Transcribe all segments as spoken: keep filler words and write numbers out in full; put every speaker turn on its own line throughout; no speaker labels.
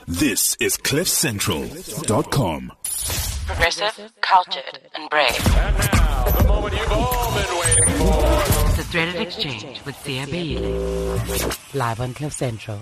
This is cliff central dot com.
Progressive, cultured, and brave.
And now, the moment you've all been waiting for.
The Threaded Exchange with Sia Beile. Live on Cliff Central.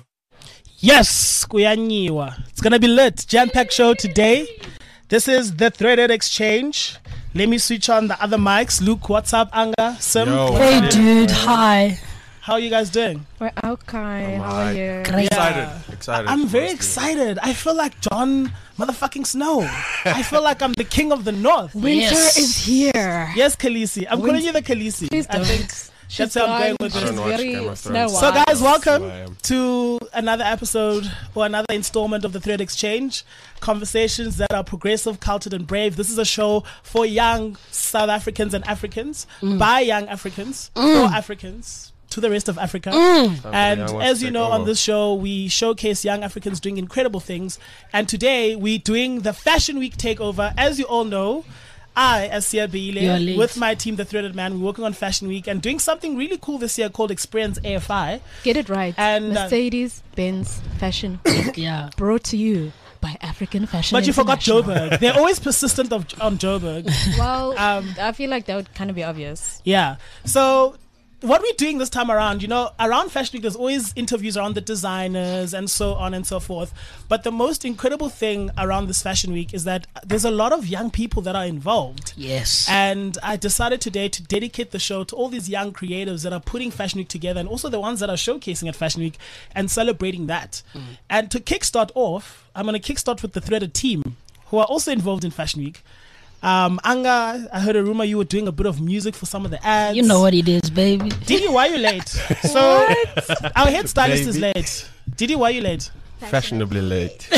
Yes, kuyanyiwa. It's gonna be lit. Jam-packed show today. This is the Threaded Exchange. Let me switch on the other mics. Luke, what's up? Anga, Sim.
Yo,
what's
hey,
up?
dude. Hi.
How are you guys doing?
We're okay. How are you?
Great.
Yeah.
Excited. Excited.
I'm very
mostly.
excited. I feel like John motherfucking Snow. I feel like I'm the king of the north.
Winter
Yes.
is here.
Yes, Khaleesi. I'm calling you the Khaleesi.
Please
I
don't.
think that's how I'm going with
I
it.
don't
She's
watch
very
Game of
Snow
Thrones.
So
White.
guys, welcome
Who I am.
to another episode or another installment of the Thread Exchange. Conversations that are progressive, cultured and brave. This is a show for young South Africans and Africans, by young Africans, for Africans, to the rest of Africa. And
young ones
as
to
you
take
know, on
over.
this show, we showcase young Africans doing incredible things. And today, we're doing the Fashion Week takeover. As you all know, I, as Sia
You're
Beile,
late.
with my team, The Threaded Man, we're working on Fashion Week and doing something really cool this year called Experience A F I.
Get it right.
And, uh,
Mercedes-Benz Fashion Week.
Yeah.
Brought to you by African Fashion
But you forgot
International.
Joburg. They're always persistent of, on Joburg.
Well,
Um,
I feel like that would kind of be obvious.
Yeah. So what we're doing this time around, you know, around Fashion Week, there's always interviews around the designers and so on and so forth. But the most incredible thing around this Fashion Week is that there's a lot of young people that are involved.
Yes.
And I decided today to dedicate the show to all these young creatives that are putting Fashion Week together and also the ones that are showcasing at Fashion Week and celebrating that. And to kickstart off, I'm going to kickstart with the Threaded team who are also involved in Fashion Week. Um, Anga, I heard a rumor you were doing a bit of music for some of the ads.
You know what it is, baby.
Didi, why are you late? So our head stylist is late. Didi, why are you late?
Fashionably late.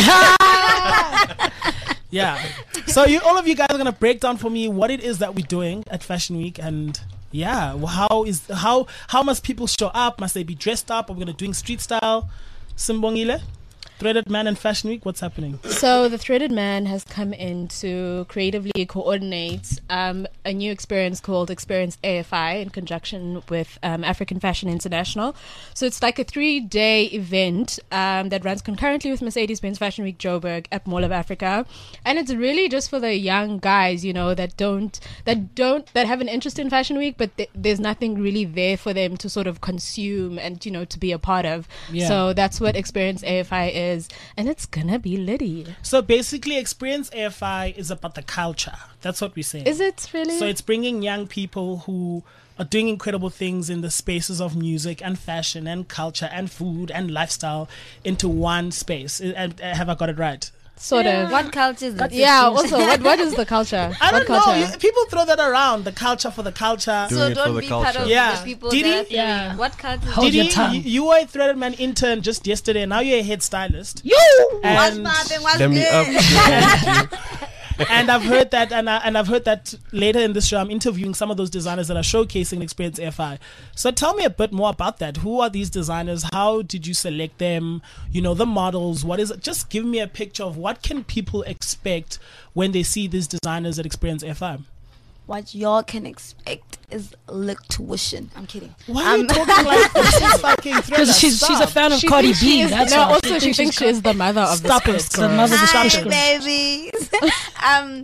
Yeah. So you, all of you guys are gonna break down for me what it is that we're doing at Fashion Week, and yeah, well, how is how how must people show up? Must they be dressed up? Are we gonna doing street style? Simbongile, Threaded Man and Fashion Week. What's happening?
So the Threaded Man has come in to creatively coordinate um, a new experience called Experience A F I in conjunction with um, African Fashion International. So it's like a three-day event um, that runs concurrently with Mercedes-Benz Fashion Week Joburg at Mall of Africa, and it's really just for the young guys, you know, that don't that don't that have an interest in Fashion Week, but th- there's nothing really there for them to sort of consume and, you know, to be a part of.
Yeah.
So that's what Experience A F I is. And it's gonna be litty.
So basically, Experience A F I is about the culture. That's what we're saying.
Is it really?
So it's bringing young people who are doing incredible things in the spaces of music and fashion and culture and food and lifestyle into one space. I- I- Have I got it right?
sort of.
What culture is it?
Yeah. Also, what what is the culture?
I
what
don't know.
culture?
You- People throw that around. The culture for the culture.
Doing
So
it for
don't
the
be part
culture.
of
Yeah.
the people
Didi?
that
Yeah.
What culture is
Hold
it?
your
Didi,
tongue.
you, you were a Threaded Man intern just yesterday. Now you're a head stylist.
You.
What's
And,
popping? What's
Let me
good?
up.
and I've heard that, and, I, and I've heard that later in this show, I'm interviewing some of those designers that are showcasing Experience A F I. So tell me a bit more about that. Who are these designers? How did you select them? You know, the models. What is it? Just give me a picture of what can people expect when they see these designers at Experience A F I.
What y'all can expect is lick tuition. I'm kidding.
Why are you talking like this is fucking Thriller?
Because she's she's a
Stop.
fan of
She
Cardi
thinks she
B.
is-
That's
no,
why.
also she thinks she is the mother of
Stop
the
it,
Spice
girl.
The mother of the
Hi,
Spice Girls.
babies. um,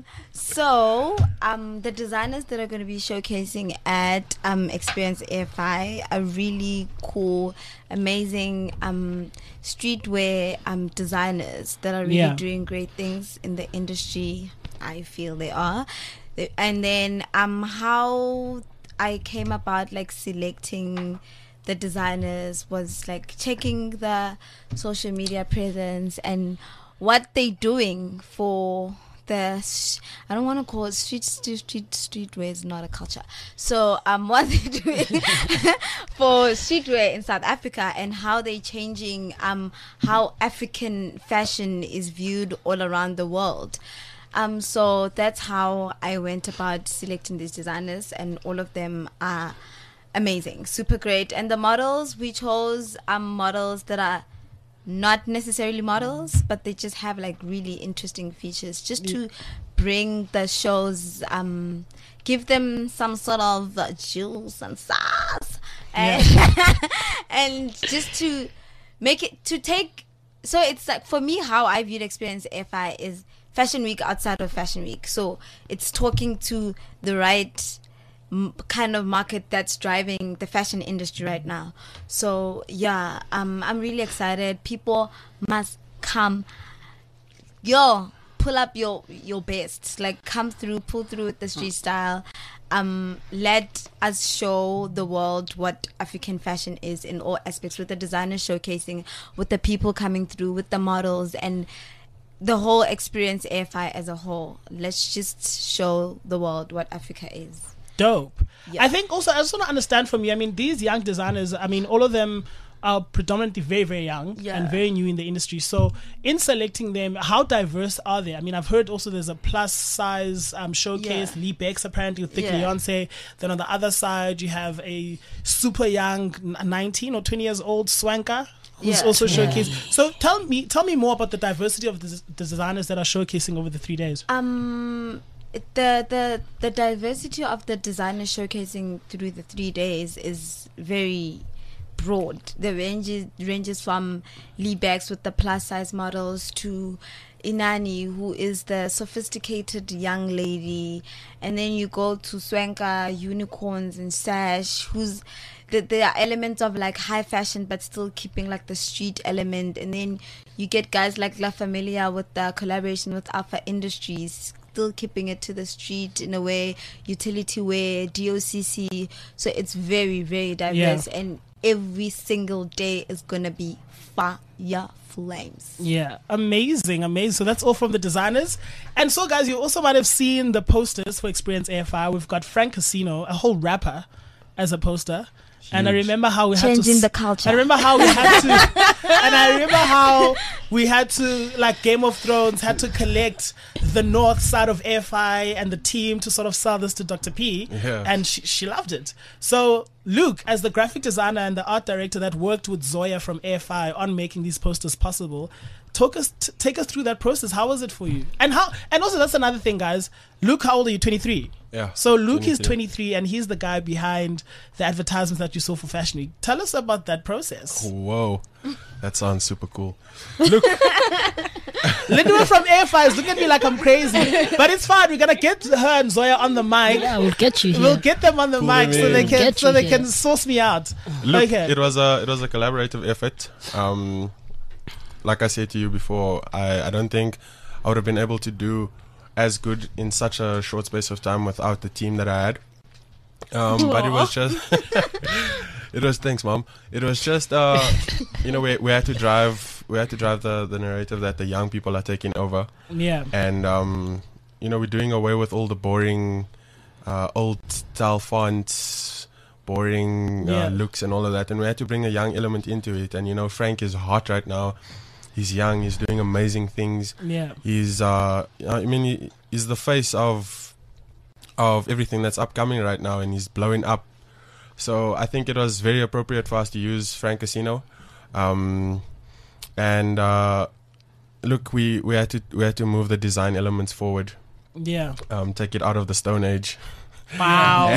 so um, the designers that are going to be showcasing at um Experience A F I are really cool, amazing um streetwear um designers that are really
Yeah.
doing great things in the industry. I feel they are. The- And then um how I came about like selecting the designers was like checking the social media presence and what they doing for the sh- I don't want to call it street street street streetwear is not a culture. So um what they doing for streetwear in South Africa and how they changing um how African fashion is viewed all around the world. Um, so that's how I went about selecting these designers, and all of them are amazing, super great. And the models, we chose um, models that are not necessarily models, but they just have like really interesting features, just to bring the shows, um, give them some sort of uh, juice and sauce, and and just to make it to take so it's like, for me, how I viewed Experience A F I is Fashion Week outside of Fashion Week. So it's talking to the right m- kind of market that's driving the fashion industry right now. So yeah, um, I'm really excited. People must come. Yo, pull up your your best. Like, come through, pull through with the street style. Um, let us show the world what African fashion is in all aspects, with the designers showcasing, with the people coming through, with the models, and the whole Experience A F I as a whole. Let's just show the world what Africa is.
Dope.
Yeah.
I think also, I just want to understand from you, I mean, these young designers, I mean, all of them are predominantly very, very young
Yeah.
and very new in the industry. So in selecting them, how diverse are they? I mean, I've heard also there's a plus size um, showcase,
Yeah.
Lee Bex apparently with Thick
Yeah.
Leonce. Then on the other side, you have a super young n- nineteen or twenty years old Swanka, who's
Yeah.
also showcased. So tell me, tell me more about the diversity of the, the designers that are showcasing over the three days.
Um, the the the diversity of the designers showcasing through the three days is very broad. The ranges ranges from Lee Bex with the plus size models to Inani, who is the sophisticated young lady, and then you go to Swanka, Unicorns, and Sash, who's the, there are elements of like high fashion but still keeping like the street element, and then you get guys like La Familia with the collaboration with Alpha Industries, still keeping it to the street in a way, utility wear, D O C C. So it's very, very diverse,
Yeah.
and every single day is gonna be fire flames.
Yeah, amazing, amazing. So that's all from the designers. And so, guys, you also might have seen the posters for Experience A F I. We've got Frank Casino, a whole rapper, as a poster. And I remember how we had to
Changing
s-
the culture.
I remember how we had to, and I remember how we had to, like Game of Thrones, had to collect the north side of A F I and the team to sort of sell this to Doctor P.
Yeah.
And she, she loved it. So, Luke, as the graphic designer and the art director that worked with Zoya from A F I on making these posters possible, talk us, t- take us through that process. How was it for you? And how? And also, that's another thing, guys. Luke, how old are you? twenty-three.
Yeah,
So Luke is
twenty-three.
twenty-three, and he's the guy behind the advertisements that you saw for Fashion Week. Tell us about that process.
Whoa, that sounds super cool.
Linda from A F I is looking at me like I'm crazy, but it's fine. We're gonna get her and Zoya on the mic.
Uh,
Yeah, we'll get you here.
We'll get them on the
Pull
mic
them
so they
in.
can
Get
so
you
they
here.
can source me out.
Look,
Okay.
it was a it was a collaborative effort. Um, like I said to you before, I, I don't think I would have been able to do as good in such a short space of time without the team that I had. Um, but it was just it was thanks, mom. It was just uh, you know we we had to drive we had to drive the the narrative that the young people are taking over.
Yeah.
And um, you know, we're doing away with all the boring uh, old style fonts, boring
Yeah.
uh, looks and all of that, and we had to bring a young element into it. And you know, Frank is hot right now. He's young. He's doing amazing things.
Yeah.
He's uh, I mean, he, he's the face of of everything that's upcoming right now, and he's blowing up. So I think it was very appropriate for us to use Frank Casino. Um, and uh, look, we, we had to we had to move the design elements forward,
Yeah.
um, take it out of the Stone Age.
Wow.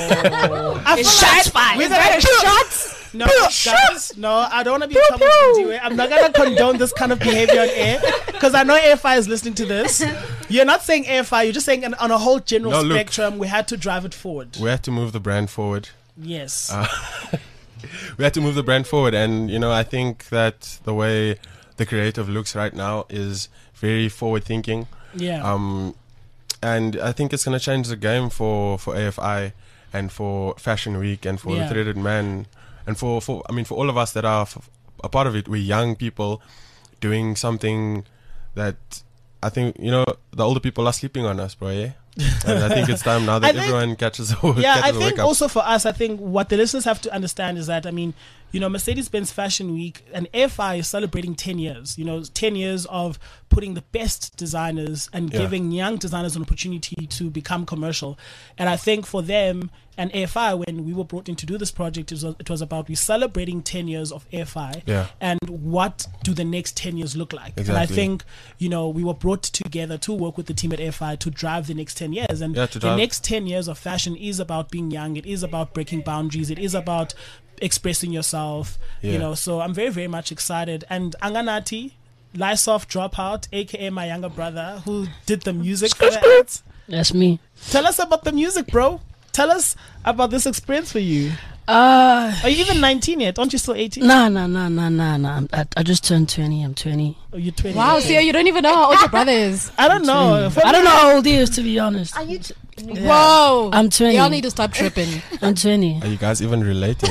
I feel
Shots
like
fired.
we're
Is
gonna
that a shot?
No, guys, no, I don't want to be in trouble with D W A. I'm not going to condone this kind of behavior on air because I know A F I is listening to this. You're not saying A F I, you're just saying on, on a whole general
No, look.
spectrum, we had to drive it forward.
We had to move the brand forward.
Yes.
Uh, we had to move the brand forward, and you know, I think that the way the creative looks right now is very forward thinking.
yeah.
Um, and I think it's going to change the game for, for A F I and for Fashion Week and for
Yeah.
the Threaded Man and for, for I mean for all of us that are f- a part of it. We're young people doing something that I think, you know, the older people are sleeping on us, bro. Yeah. And I think it's time now
I
that
think-
everyone catches a
yeah,
catches
I
a wake
think
up.
also for us, I think what the listeners have to understand is that, I mean, you know, Mercedes-Benz Fashion Week and A F I is celebrating ten years, you know, ten years of putting the best designers and
Yeah.
giving young designers an opportunity to become commercial. And I think for them and A F I, when we were brought in to do this project, it was, it was about we celebrating ten years of A F I
Yeah.
and what do the next ten years look like. And I
Exactly.
think, you know, we were brought together to work with the team at A F I to drive the next ten years. And
Yeah, to
the
drive-
next ten years of fashion is about being young. It is about breaking boundaries. It is about expressing yourself, you
Yeah.
know. So I'm very, very much excited. And Anganati, Lysoff Dropout, aka my younger brother, who did the music for the ads.
That's me.
Tell us about the music, bro. Tell us about this experience for you.
Uh,
Are you even nineteen yet? Aren't you still eighteen?
nah, nah, nah, nah, nah, nah. I, I just turned twenty. I'm twenty.
Oh, you're twenty.
Wow, Sia, you don't even know how old your brother is.
I don't know.
I don't know how old he is, to be honest.
Are you? T-
Whoa.
I'm twenty.
Y'all need to stop tripping.
I'm twenty.
Are you guys even related?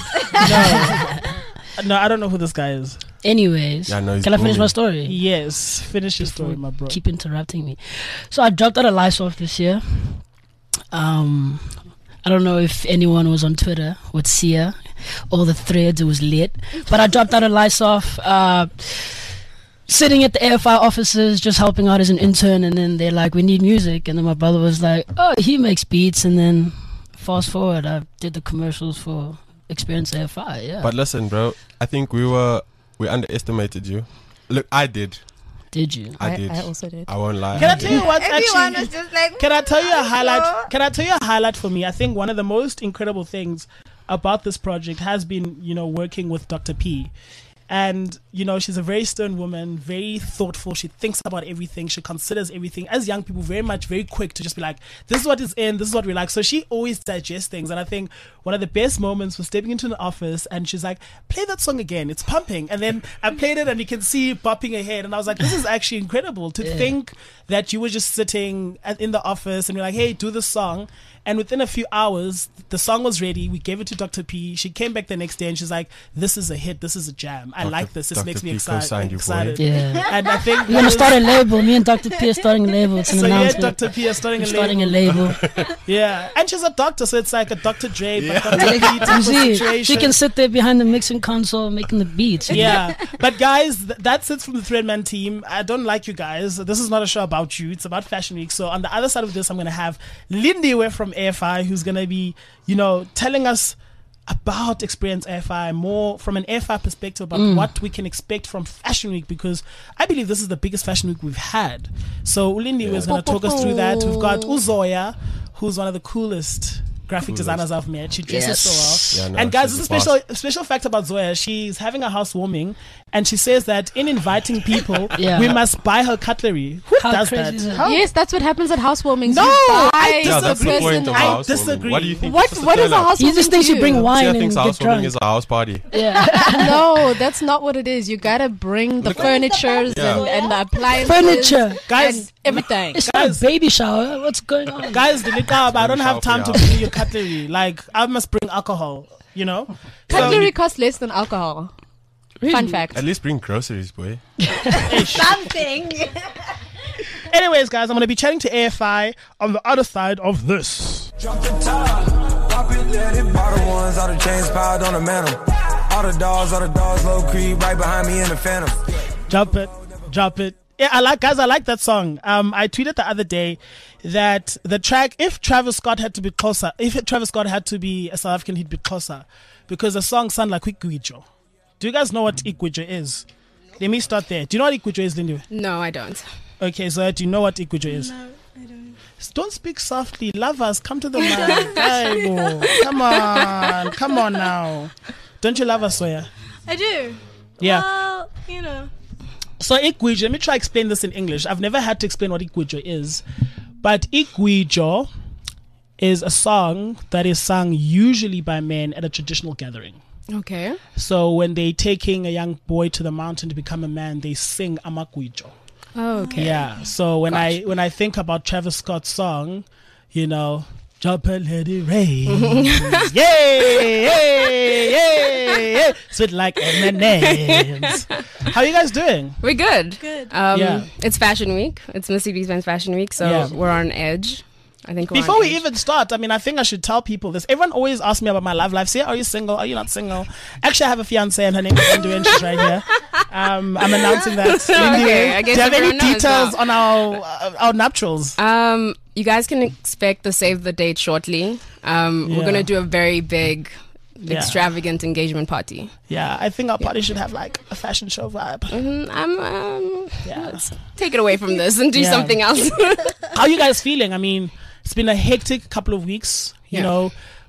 No, I don't know who this guy is.
Anyways,
Yeah, no, he's
can I finish
booming.
my story?
Yes, finish your story, my bro.
Keep interrupting me. So I dropped out of Lysoff this year. Um, I don't know if anyone was on Twitter with Sia. All the threads, it was lit. But I dropped out of Lysoff. Uh, sitting at the A F I offices, just helping out as an intern. And then they're like, we need music. And then my brother was like, oh, he makes beats. And then fast forward, I did the commercials for Experience A F I. Yeah.
But listen, bro. I think we were we underestimated you. Look, I did.
Did you?
I,
I,
did.
I also did.
I won't lie.
Can I
I
tell
did.
you what?
Everyone
Actually,
is just like.
can I tell you a
"Mm,
highlight?
no."
Can I tell you a highlight for me? I think one of the most incredible things about this project has been, you know, working with Doctor P. And, you know, she's a very stern woman, very thoughtful. She thinks about everything. She considers everything. As young people, very much, very quick to just be like, this is what is in, this is what we like. So she always digests things. And I think one of the best moments was stepping into an office and she's like, play that song again. It's pumping. And then I played it and you can see bopping her head. And I was like, this is actually incredible to
Yeah.
think that you were just sitting at, in the office and you're like, hey, do this song. And within a few hours, the song was ready. We gave it to Doctor P. She came back the next day and she's like, this is a hit. This is a jam. I
Doctor
like this. This
Doctor
makes me
P
excited.
co-signed you, boy.
excited.
Yeah.
And I think
We're gonna start a label. Me and Doctor P are starting a label. It's an
so yeah,
announcement.
Doctor P is starting
We're
a
starting
label.
a label.
Yeah, and she's a doctor, so it's like a Doctor Dre, but Doctor P type
You
of
see,
situation.
she can sit there behind the mixing console making the beats.
Yeah, but guys, th- that's it from the Threadman team. I don't like you guys. This is not a show about you. It's about Fashion Week. So on the other side of this, I'm going to have Lindy We're from A F I, who's going to be, you know, telling us about Experience A F I more from an A F I perspective about
Mm.
what we can expect from Fashion Week, because I believe this is the biggest Fashion Week we've had. So Lindy was going to talk us through that. We've got Uzoya, who's one of the coolest graphic designers I've met. She dresses
Yes.
so well.
Yeah, no,
and guys,
she's
this is
the
a special a special fact about Zoya. She's having a housewarming, and she says that in inviting people,
Yeah.
we must buy her cutlery. Who
How
does
crazy
that?
is it?
How-
Yes, that's what happens at housewarmings.
No,
You buy
I
Yeah,
the
that's the
person
point of
out.
I
housewarming.
disagree.
What do you think?
What
this
what is a
turnout?
housewarming?
He just thinks
to
you bring
you?
wine
Sia
and
thinks
get
housewarming
drunk.
is a house party.
Yeah.
No, that's not what it is. You gotta bring the furnitures
Yeah.
and, and the appliances,
Furniture.
Guys,
and everything.
It's not a baby shower. What's going on?
guys, the liquor, I don't have
shower
time
for
to
your
bring your cutlery. Like, I must bring alcohol, you know?
Cutlery costs less than alcohol. Fun fact.
At least bring groceries, boy.
Something.
Anyways, guys, I'm going to be chatting to A F I on the other side of this.
Drop the top, pop it, let it. All the ones, all the chains piled on the mantle. All the dogs, all the dogs, low creep right behind me in the phantom.
Drop it, drop it. Yeah, I like, guys, I like that song. Um, I tweeted the other day that the track, if Travis Scott had to be closer, if Travis Scott had to be a South African, he'd be closer, because the song sounds like Ikwijo. Do you guys know what Ikwijo is? Let me start there. Do you know what Ikwijo is, Lindy?
No, I don't.
Okay, so do you know what Ikwijo is? No, I don't. Don't speak softly. Lovers, come to the mic. Aibo. Come on. Come on now. Don't you love us, Soya?
I do.
Yeah.
Well, you know.
So Ikwijo, let me try to explain this in English. I've never had to explain what Ikwijo is. But Ikwijo is a song that is sung usually by men at a traditional gathering.
Okay.
So when they're taking a young boy to the mountain to become a man, they sing Amakwijo.
Oh, okay.
Yeah. So when I when I think about Travis Scott's song, you know, jump and let it rain, yay, yay, yay, yay, sweet like M and M's. How are you guys doing?
We're good. Good. Um,
Yeah.
It's Fashion Week. It's Missy B's Men's Fashion Week, so
Yeah.
we're on edge. I think we're
Before
on
we
edge.
even start, I mean, I think I should tell people this. Everyone always asks me about my love life. Say, are you single? Are you not single? Actually, I have a fiance, and her name is Lindy, and she's right here. Um, I'm announcing that. Lindy,
Okay, I guess
do you have any
everyone knows
details
now.
on our uh, our nuptials?
Um, you guys can expect the save the date shortly. Um,
Yeah.
We're gonna do a very big,
Yeah.
extravagant engagement party.
Yeah, I think our party should have like a fashion show vibe.
Mm, I'm um,
Yeah.
let's take it away from this and do
Yeah.
something else.
How are you guys feeling? I mean, it's been a hectic couple of weeks. You
Yeah.
know,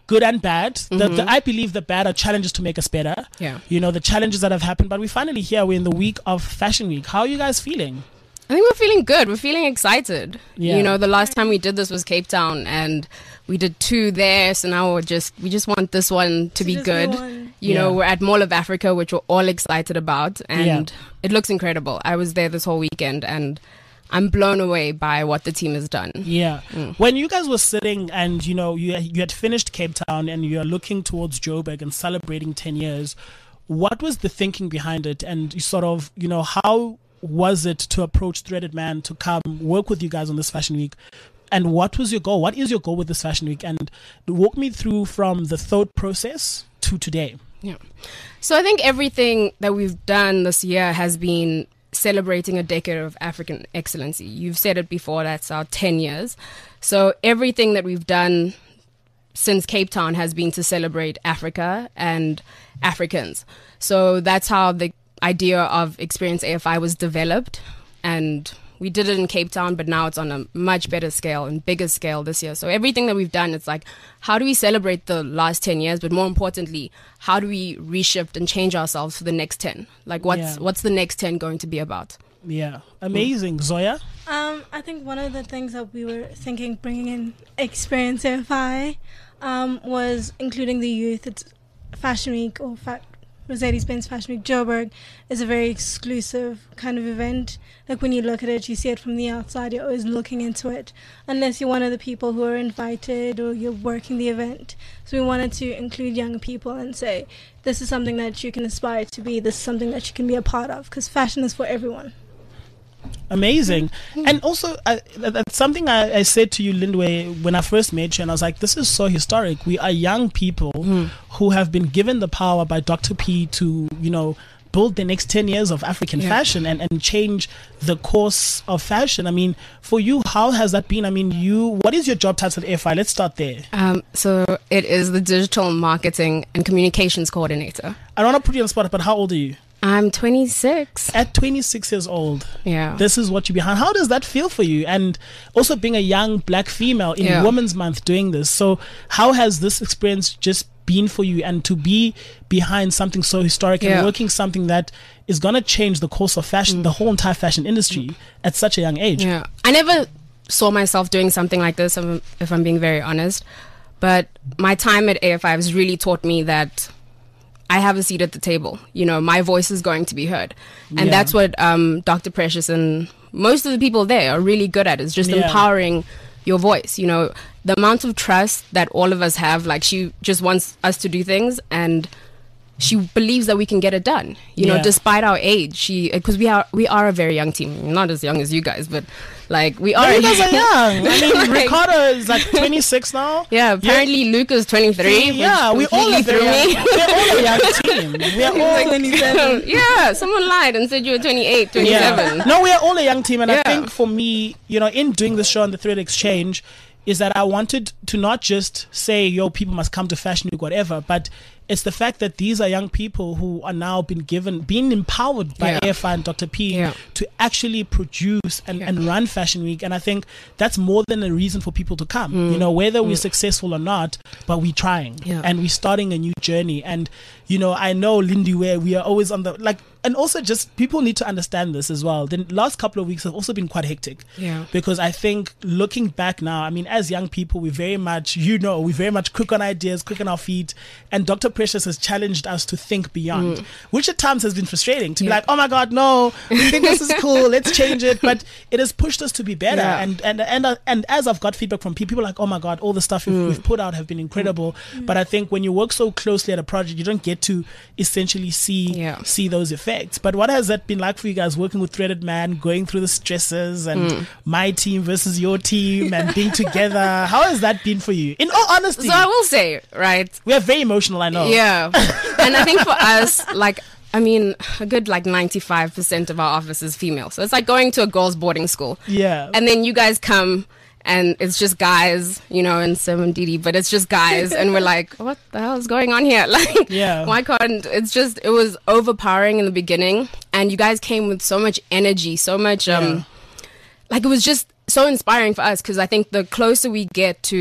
good and bad. The,
Mhm.
the, I believe the bad are challenges to make us better.
Yeah.
You know, the challenges that have happened, but we finally here. We're in the week of Fashion Week. How are you guys feeling?
I think we're feeling good. We're feeling excited.
Yeah.
You know, the last time we did this was Cape Town, and we did two there. So now we're just we just want this one to be
just be
good.
one.
You
Yeah.
know, we're at Mall of Africa, which we're all excited about, and
Yeah.
it looks incredible. I was there this whole weekend, and I'm blown away by what the team has done.
Yeah.
Mm.
When you guys were sitting and, you know, you, you had finished Cape Town and you're looking towards Joburg and celebrating ten years, what was the thinking behind it? And you sort of, you know, how was it to approach Threaded Man to come work with you guys on this Fashion Week? And what was your goal? What is your goal with this Fashion Week? And walk me through from the thought process to today.
Yeah. So I think everything that we've done this year has been celebrating a decade of African excellency. You've said it before, that's our ten years. So everything that we've done since Cape Town has been to celebrate Africa and Africans. So that's how the idea of Experience A F I was developed, and we did it in Cape Town, but now it's on a much better scale and bigger scale this year. So everything that we've done, it's like, how do we celebrate the last ten years? But more importantly, how do we reshift and change ourselves for the next ten? Like, what's
Yeah.
what's the next ten going to be about?
Yeah. Amazing. Zoya?
Um, I think one of the things that we were thinking bringing in Experience A F I um, was including the youth. It's Fashion Week, or fa- Mercedes-Benz Fashion Week Joburg is a very exclusive kind of event. Like, when you look at it, you see it from the outside, you're always looking into it, unless you're one of the people who are invited or you're working the event. So we wanted to include young people and say, this is something that you can aspire to be, this is something that you can be a part of, because fashion is for everyone.
Amazing. And also, uh, that- that's something I, I said to you, Lindway, when I first met you, and I was like, this is so historic. We are young people who have been given the power by Doctor P to, you know, build the next ten years of African
Yeah.
fashion and, and change the course of fashion. I mean, for you, how has that been? I mean, you, what is your job title at A F I? Let's start there.
Um, so it is the Digital Marketing and Communications Coordinator.
I don't want to put you on the spot, but how old are you?
I'm twenty-six.
At twenty-six years old,
Yeah.
this is what you're behind. How does that feel for you? And also being a young black female in
Yeah.
Women's Month doing this. So how has this experience just been for you? And to be behind something so historic
Yeah.
and working something that is going to change the course of fashion, the whole entire fashion industry at such a young age.
Yeah, I never saw myself doing something like this, if I'm, if I'm being very honest. But my time at A F I has really taught me that I have a seat at the table. You know, my voice is going to be heard. And
Yeah.
that's what um, Doctor Precious and most of the people there are really good at, is just
Yeah.
empowering your voice. You know, the amount of trust that all of us have, like, she just wants us to do things, and she believes that we can get it done, you know,
Yeah.
despite our age. She, because we are we are a very young team, not as young as you guys, but like we are.
No, you guys are young. I mean,
Like-
Ricardo is like twenty-six now.
Yeah, apparently Luke is twenty-three.
Yeah, we
which
all are
completely
very
threw
young.
me.
We're all a young team. We are all
Yeah, someone lied and said you were twenty-eight, twenty-seven.
Yeah. No, we are all a young team, and I
Yeah.
think for me, you know, in doing this show on the Thread Exchange, is that I wanted to not just say, yo, people must come to Fashion Week, whatever, but it's the fact that these are young people who are now been given, being empowered by
Yeah.
A F I and Doctor P
Yeah.
to actually produce and,
Yeah.
and run Fashion Week. And I think that's more than a reason for people to come,
Mm.
you know, whether we're successful or not, but we're trying
Yeah.
and we're starting a new journey. And, you know, I know, Lindy, where we are always on the, like, and also just people need to understand this as well. The last couple of weeks have also been quite hectic.
Yeah.
Because I think looking back now, I mean, as young people, we very much, you know, we very much quick on ideas, quick on our feet. And Doctor Precious has challenged us to think beyond,
Mm.
which at times has been frustrating to be
Yeah.
like, oh my God, no, we think this is cool, let's change it. But it has pushed us to be better.
Yeah.
And, and, and, uh, and as I've got feedback from people, people are like, oh my God, all the stuff we've,
Mm.
we've put out have been incredible. But I think when you work so closely at a project, you don't get to essentially see,
Yeah.
see those effects. But what has that been like for you guys working with Threaded Man, going through the stresses and
Mm.
my team versus your team and being together? How has that been for you? In all honesty,
So I will say, right?
we are very emotional, I know.
Yeah. And I think for us, like, I mean, a good like ninety-five percent of our office is female. So it's like going to a girls' boarding school.
Yeah.
And then you guys come and it's just guys, you know, and Sim and Didi, but it's just guys. And we're like, what the hell is going on here? Like,
Yeah.
why can't, it's just, it was overpowering in the beginning. And you guys came with so much energy, so much, um,
Yeah.
like, it was just so inspiring for us, because I think the closer we get to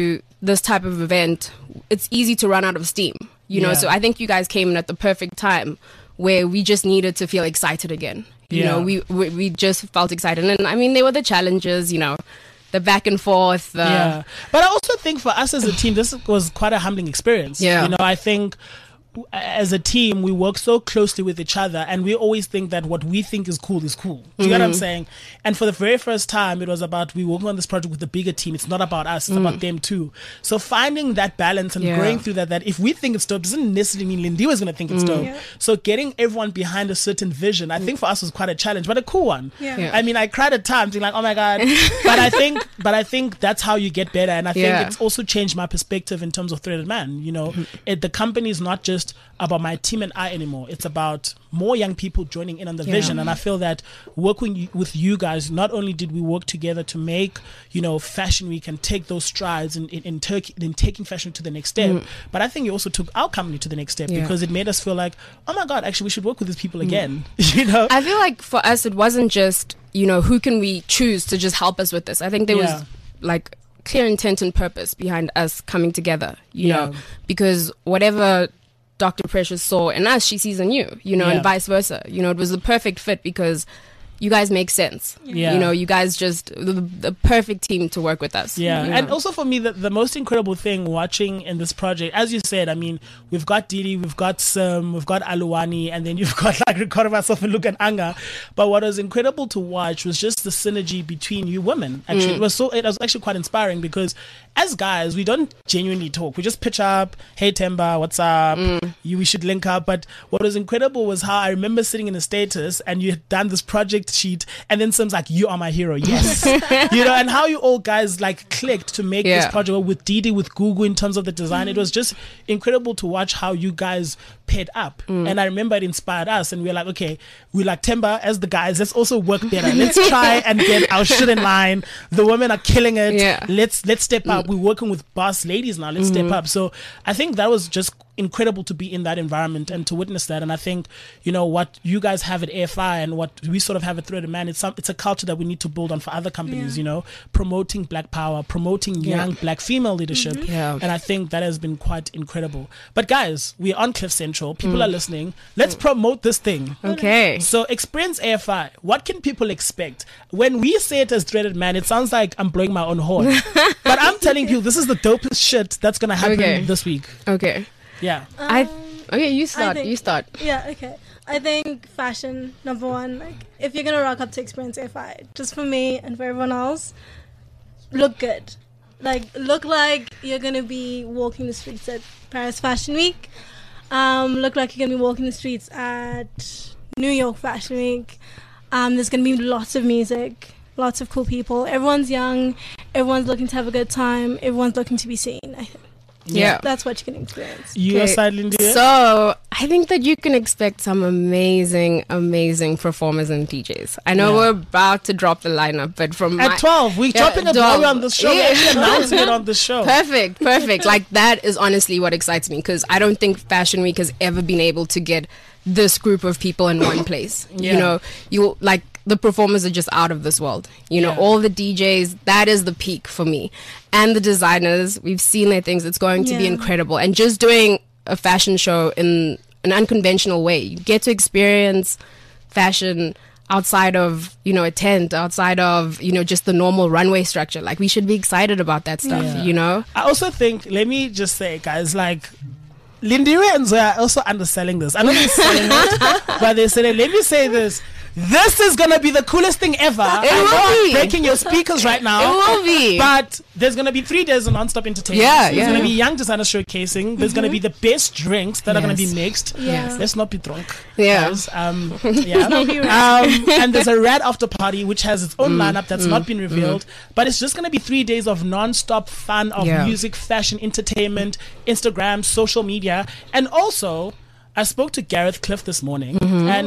this type of event, it's easy to run out of steam, you know.
Yeah.
So I think you guys came in at the perfect time where we just needed to feel excited again. You
Yeah.
know, we, we we just felt excited, and I mean, there were the challenges, you know, the back and forth. The,
yeah, but I also think for us as a team, this was quite a humbling experience.
Yeah.
You know, I think w- as a team, we work so closely with each other, and we always think that what we think is cool is cool. Do you get what I'm
Mhm.
saying? And for the very first time, it was about we working on this project with the bigger team. It's not about us; it's
Mm.
about them too. So finding that balance and
Yeah.
going through that, that if we think it's dope, doesn't necessarily mean Lindy was going to think it's
Mm.
dope.
Yeah.
So getting everyone behind a certain vision, I think for us was quite a challenge, but a cool one.
Yeah.
Yeah.
I mean, I cried at times, being like, "Oh my god!" But I think, but I think that's how you get better, and I think
Yeah.
it's also changed my perspective in terms of Threaded Man. You know, it, the company is not just about my team and I anymore. It's about more young people joining in on the
Yeah.
vision, and I feel that working y- with you guys, not only did we work together to make, you know, Fashion Week and take those strides in in, in, Turkey, in taking fashion to the next step,
Mm.
but I think you also took our company to the next step
Yeah.
because it made us feel like, oh my god, actually we should work with these people again. you know,
I feel like for us, it wasn't just, you know, who can we choose to just help us with this. I think there
Yeah.
was like clear intent and purpose behind us coming together, you
Yeah.
know, because whatever Doctor Precious saw in us, she sees in you, you know,
Yeah.
and vice versa. You know, it was the perfect fit because you guys make sense.
Yeah.
You know, you guys just, the, the perfect team to work with us.
Yeah,
you
and
know.
also for me, the, the most incredible thing watching in this project, as you said, I mean, we've got Didi, we've got Sim, we've got Aluwani, and then you've got like Ricardo, myself, and Luke and Anga. But what was incredible to watch was just the synergy between you women. Actually,
Mm.
it was so it was actually quite inspiring because as guys, we don't genuinely talk. We just pitch up, hey Temba, what's up?
Mm.
You, we should link up. But what was incredible was how I remember sitting in the status and you had done this project sheet, and then Sim's like, "You are my hero." Yes, you know, and how you all guys like clicked to make
Yeah.
this project with Didi, with Gugu in terms of the design. It was just incredible to watch how you guys paired up.
Mm.
And I remember it inspired us, and we were like, okay, we like Temba as the guys. Let's also work better. Let's try and get our shit in line. The women are killing it.
Yeah.
Let's let's step up. We're working with boss ladies now. Let's
Mhm.
step up. So I think that was just incredible to be in that environment and to witness that. And I think, you know, what you guys have at A F I and what we sort of have at Threaded Man, it's some, it's a culture that we need to build on for other companies,
Yeah.
you know, promoting black power, promoting
Yeah.
young black female leadership.
Mhm. Yeah.
And I think that has been quite incredible. But guys, we're on Cliff Central. People
Mm.
are listening. Let's promote this thing.
Okay.
So Experience A F I, what can people expect? When we say it as Threaded Man, it sounds like I'm blowing my own horn. But I'm telling you, this is the dopest shit that's going to happen
Okay.
this week.
Okay.
Yeah.
I okay, you
I
start.
think-
you start.
Yeah, okay. I think fashion, number one, like, if you're going to rock up to Experience F I, just for me and for everyone else, look good. Like, look like you're going to be walking the streets at Paris Fashion Week. Um, look like you're going to be walking the streets at New York Fashion Week. Um, there's going to be lots of music, lots of cool people. Everyone's young. Everyone's looking to have a good time. Everyone's looking to be seen, I think.
Yeah.
That's what you can experience.
You
Okay.
are side, Lindy?
So I think that you can expect some amazing, amazing performers and D Js. I know
Yeah.
we're about to drop the lineup, but from
At
my,
twelve, we're
Yeah,
dropping a
twelve.
blow on the show. We're
Yeah.
actually announcing it on the show.
Perfect, perfect. Like that is honestly what excites me because I don't think Fashion Week has ever been able to get this group of people in one place.
Yeah.
You know, you like the performers are just out of this world. You know,
Yeah.
all the D Js, that is the peak for me. And the designers, we've seen their things. It's going to be
Yeah.
incredible. And just doing a fashion show in an unconventional way, you get to experience fashion outside of, you know, a tent, outside of, you know, just the normal runway structure. Like we should be excited about that stuff,
Yeah.
you know?
I also think, let me just say, guys, like, Lindiwe and Zoya are also underselling this. I know they're selling it, but they said, let me say this. This is going to be the coolest thing ever. I
will
know I'm
be.
breaking your speakers right now.
It will be.
But there's going to be three days of non-stop entertainment.
Yeah,
There's
yeah.
going to be young designers showcasing. There's going to be the best drinks that are going to
Yes.
be mixed.
Yeah.
Let's not be drunk.
Yeah.
Guys. Um, yeah. um, and there's a rad after party which has its own lineup that's not been revealed. But it's just going to be three days of non-stop fun of
Yeah.
music, fashion, entertainment, Instagram, social media. And also, I spoke to Gareth Cliff this morning and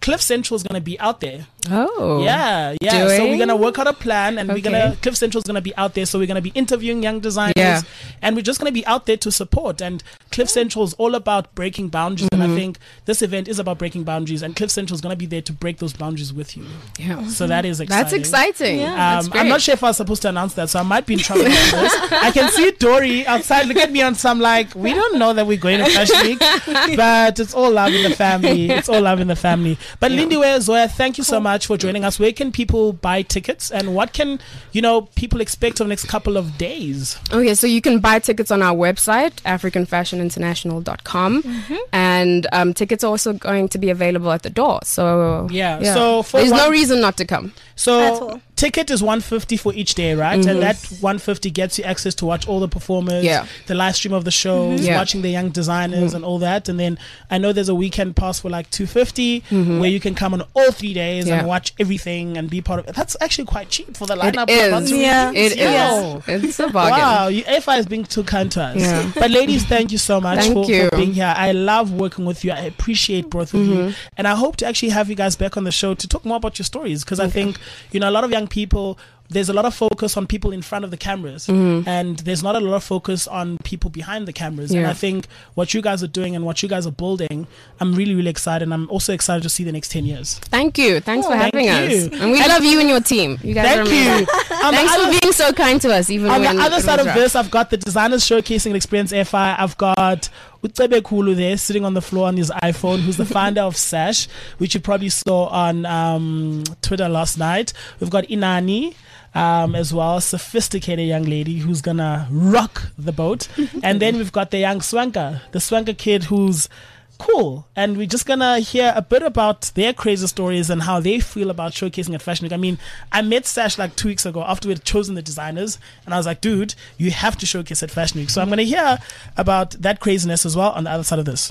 Cliff Central is going to be out there.
Oh.
Yeah, yeah.
Doing?
So we're going to work out a plan, and
Okay.
we're going to, Cliff Central is going to be out there. So we're going to be interviewing young designers,
Yeah.
and we're just going to be out there to support. And Cliff Central is all about breaking boundaries.
Mm-hmm.
And I think this event is about breaking boundaries, and Cliff Central is going to be there to break those boundaries with you.
Yeah.
So that is exciting.
That's exciting.
Yeah.
That's
Um,
great.
I'm not sure if I was supposed to announce that, so I might be in trouble for this. I can see Dory outside. Look at me on some like, we don't know that we're going to Fashion Week, but it's all love in the family. It's all love in the family. But Lindiwe, Zoya, thank you so much for joining us. Where can people buy tickets, and what can you know people expect over the next couple of days?
Okay, so you can buy tickets on our website, african fashion international dot com,
Mm-hmm.
and um, tickets are also going to be available at the door. So
Yeah, so for
there's no
one-
reason not to come.
That's
So
all.
ticket is one fifty for each day, right?
Mhm.
And that one fifty gets you access to watch all the performers,
Yeah.
the live stream of the shows,
Mhm. Yeah.
watching the young designers
Mhm.
and all that. And then I know there's a weekend pass for like two fifty
Mhm.
where you can come on all three days
Yeah.
and watch everything and be part of it. That's actually quite cheap for the
It
lineup.
is.
we're about to
Yeah.
release.
It
Yo.
is. It's a bargain.
Wow, you, A F I is being too kind to us.
Yeah.
But ladies, thank you so much
Thank
for,
you.
for being here. I love working with you. I appreciate both of you.
Mhm.
And I hope to actually have you guys back on the show to talk more about your stories, because I think, you know, a lot of young people, there's a lot of focus on people in front of the cameras,
Mhm.
and there's not a lot of focus on people behind the cameras. And
Yeah.
I think what you guys are doing and what you guys are building, I'm really, really excited. And I'm also excited to see the next ten years.
Thank you. Thanks for
Thank
having
you.
us. And we
And-
love you and your team. You guys are
Thank you.
amazing.
On the
Thanks
other-
for being so kind to us, even
On
when
the other
it
side
was
of
rough.
this, I've got the designers showcasing Experience F I. I've got Ucebe Kulu there sitting on the floor on his iPhone, who's the founder of Sash, which you probably saw on um, Twitter last night. We've got Inani. Um, as well, sophisticated young lady who's gonna rock the boat, and then we've got the young Swanka, the Swanka kid who's cool, and we're just gonna hear a bit about their crazy stories and how they feel about showcasing at Fashion Week. I mean, I met Sash like two weeks ago after we'd chosen the designers, and I was like, dude, you have to showcase at Fashion Week. So I'm gonna hear about that craziness as well on the other side of this.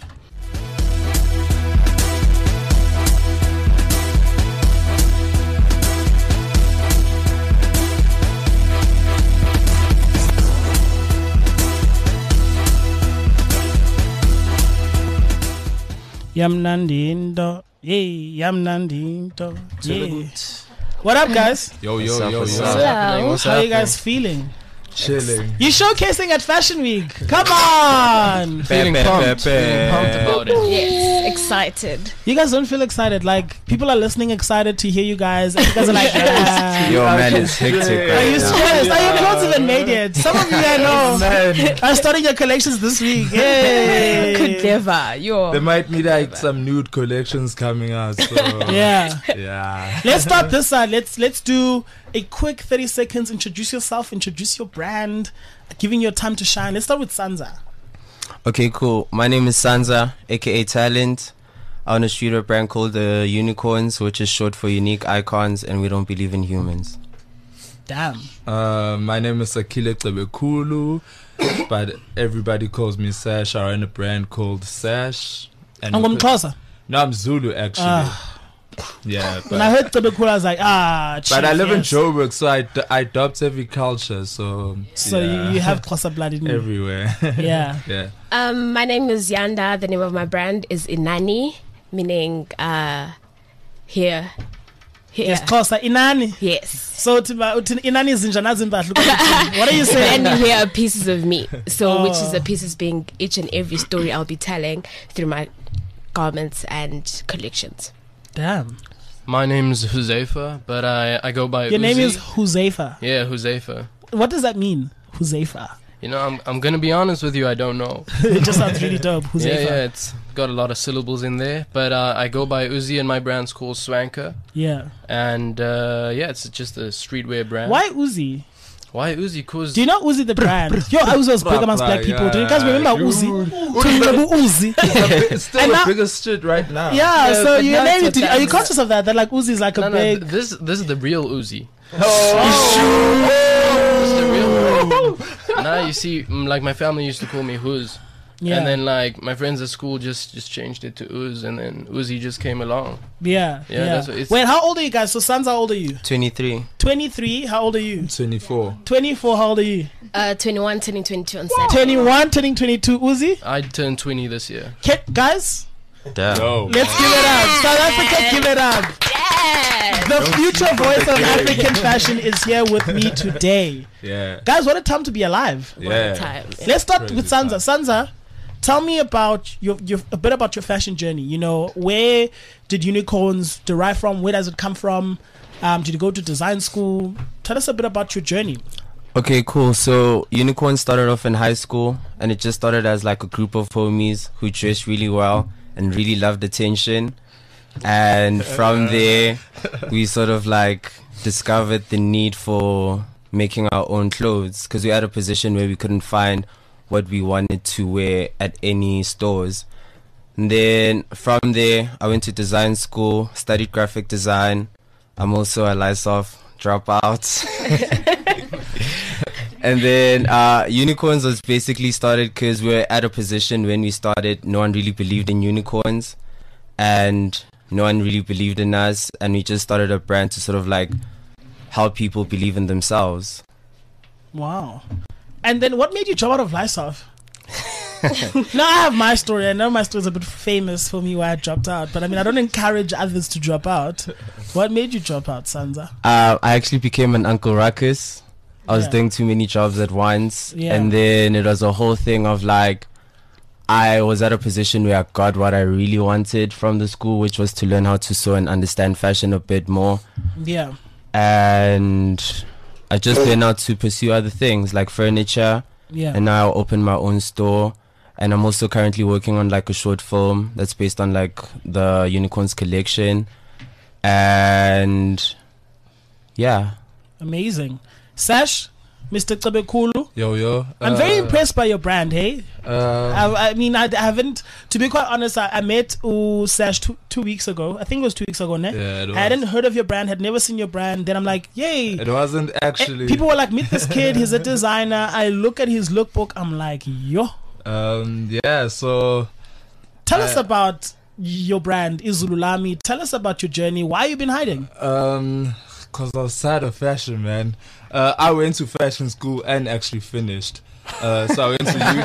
Yamnandindo. Yay, Yamnandindo. Yeah. What up, guys?
Yo, yo, yo, yo.
What's
What's
up?
happening? What's
How are you
happening?
guys feeling?
Chilling.
You showcasing at Fashion Week. Come on.
Feeling pumped. Feeling pumped about it.
Yes, excited.
You guys don't feel excited. Like, people are listening excited to hear you guys. And you guys are like, yeah.
Yo, man, it's hectic
Are
right
you
now.
stressed? Are your clothes even made yet? Some of you I know
Man.
are starting your collections this week. Yay.
Could never. Yo.
There might be like some nude collections coming out. So
Yeah.
yeah.
Let's start this side. Let's let's do a quick thirty seconds. Introduce yourself. Introduce your brand. Giving your time to shine. Let's start with Sansa.
Okay, cool. My name is Sansa, aka Talent. I own a streetwear brand called the Unicorns, which is short for Unique Icons, and we don't believe in humans.
Damn.
Uh, my name is Akile Klebekulu, but everybody calls me Sash. I run a brand called Sash. And
I'm Xhosa.
No, I'm Zulu actually.
Ah.
Yeah,
When I
but,
heard Tebekula, I was like, ah,
but I
chief,
live in
yes.
Joburg, so I, d- I adopt every culture. So
So
yeah.
you, you have Xhosa blood in you.
everywhere.
Yeah.
yeah.
Um, my name is Yanda. The name of my brand is Inani, meaning uh, here. Here.
Yes, Xhosa. Inani.
Yes.
So tiba- uthi Inani zinjana zimbahla. What are you saying?
And here are pieces of me. So,
Oh.
which is the pieces being each and every story I'll be telling through my garments and collections.
Damn.
My name's Huzaifa, but I, I go by
Your name
Uzi.
is Huzaifa.
Yeah, Huzaifa.
What does that mean, Huzaifa?
You know, I'm I'm gonna be honest with you, I don't know.
It just sounds really dope, Huzaifa.
Yeah, yeah, it's got a lot of syllables in there. But uh, I go by Uzi and my brand's called Swanka.
Yeah.
And uh, yeah, it's just a streetwear brand.
Why Uzi?
Why Uzi? Cause
Do you know Uzi the brand? Yo, Uzi was big amongst black people. Do you guys remember Uzi? Do you remember Uzi?
It's still
And
the
now-
biggest shit right now.
Yeah,
Yeah,
so
but
you
now
name
it's
it.
a
Are you
taboo.
conscious of that? That like Uzi is like a
no, no,
big.
th- this this is the real Uzi.
Oh.
This is the real one. Nah, you see, mm, like my family used to call me Huz.
Yeah.
And then like my friends at school just just changed it to Uz, and then Uzi just came along.
Yeah,
Yeah,
yeah.
that's what it's-
Wait, how old are you guys? So Sans, how old are you?
twenty-three.
twenty-three. How old are you?
twenty-four.
twenty-four. How old are you?
Uh, twenty-one, turning twenty-two on Saturday.
twenty-one, turning twenty-two. Uzi.
I turned twenty this year.
Ca- guys,
Damn.
Yo.
Let's give it up. South Africa, give it up.
Yeah.
The future voice of African fashion is here with me today.
Yeah.
Guys, what a time to be alive.
Yeah.
Times.
Let's start
Crazy
with Sansa. Sansa, tell me about your, your a bit about your fashion journey. You know, where did Unicorns derive from? Where does it come from? Um, did you go to design school? Tell us a bit about your journey.
Okay, cool. So Unicorn started off in high school, and it just started as like a group of homies who dressed really well and really loved attention. And from there, we sort of like discovered the need for making our own clothes, because we had a position where we couldn't find what we wanted to wear at any stores. And then from there, I went to design school, studied graphic design. I'm also a Lysof dropout. And then uh, Unicorns was basically started because we were at a position when we started, no one really believed in unicorns, and no one really believed in us, and we just started a brand to sort of like help people believe in themselves.
Wow. And then what made you drop out of Lysof? Now I have my story. I know my story is a bit famous for me why I dropped out, but I mean I don't encourage others to drop out. What made you drop out, Sansa?
Uh, I actually became an Uncle Ruckus. I was
Yeah.
doing too many jobs at once,
Yeah.
and then it was a whole thing of like I was at a position where I got what I really wanted from the school, which was to learn how to sew and understand fashion a bit more.
Yeah.
And I just went out to pursue other things like furniture.
Yeah.
And now I opened my own store. And I'm also currently working on like a short film that's based on like the Unicorns collection. And yeah.
Amazing. Sash, Mister Tsabekulu.
Yo, yo.
I'm
uh,
very impressed by your brand, hey?
Uh,
I, I mean, I, I haven't, to be quite honest, I, I met uh, Sash two, two weeks ago. I think it was two weeks ago, ne?
Yeah, it was.
I hadn't heard of your brand, had never seen your brand. Then I'm like, yay.
It wasn't
Eh,
actually.
people were like, meet this kid, he's a designer. I look at his lookbook, I'm like, yo.
Um. Yeah. So.
Tell
I-
us about your brand, Izululami. Tell us about your journey. Why you been hiding?
Um, cause I was tired of fashion, man. Uh, I went to fashion school and actually finished. Uh, so I went to U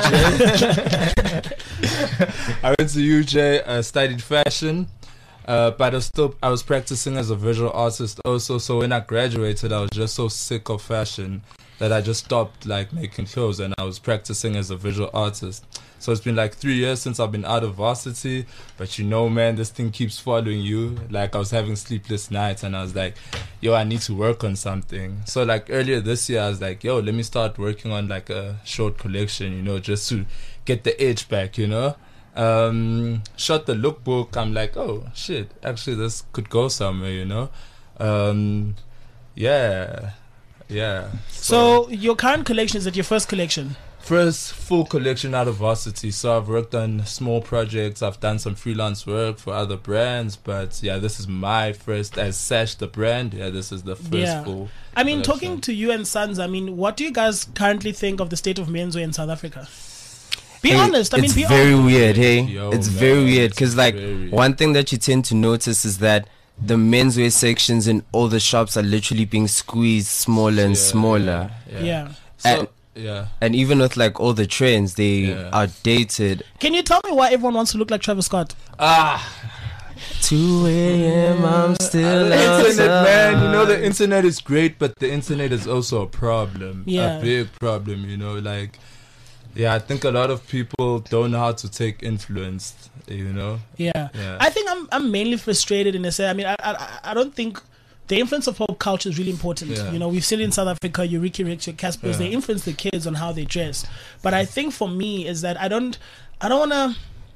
J. I went to U J, uh, studied fashion, uh, but I was still I was practicing as a visual artist also. So when I graduated, I was just so sick of fashion that I just stopped like making clothes, and I was practicing as a visual artist. So it's been like three years since I've been out of varsity, but you know, man, this thing keeps following you. Like I was having sleepless nights, and I was like, yo, I need to work on something. So like earlier this year, I was like, yo, let me start working on like a short collection, you know, just to get the edge back, you know. Um, shot the lookbook. I'm like, oh shit, actually this could go somewhere, you know. Um, yeah, yeah.
So your current collection, is it your first collection?
First full collection out of varsity. So I've worked on small projects. I've done some freelance work for other brands, but yeah, this is my first as Sash the brand. Yeah, this is the first
Yeah.
full.
I mean,
collection.
talking to you and Sons, I mean, what do you guys currently think of the state of menswear in South Africa? Be
Hey,
honest. I mean,
it's
be
very
honest.
weird, hey.
Yo,
it's
man,
very weird
it's
because, like,
very-
one thing that you tend to notice is that the menswear sections in all the shops are literally being squeezed smaller and
Yeah,
smaller.
yeah,
Yeah.
So,
And,
yeah.
and even with like all the trends, they
Yeah.
are dated.
Can you tell me why everyone wants to look like Travis Scott?
Ah,
two a.m. I'm still
the internet,
outside.
man. You know, the internet is great, but the internet is also a problem.
Yeah.
A big problem, you know, like, yeah, I think a lot of people don't know how to take influence, you know.
Yeah.
Yeah.
I think I'm I'm mainly frustrated in a sense. I mean, I, I I don't think the influence of pop culture is really important.
Yeah.
You know, we've seen it in South Africa, your Ricky Ricks, your Caspers,
Yeah.
they influence the kids on how they dress. But I think for me is that I don't I don't wanna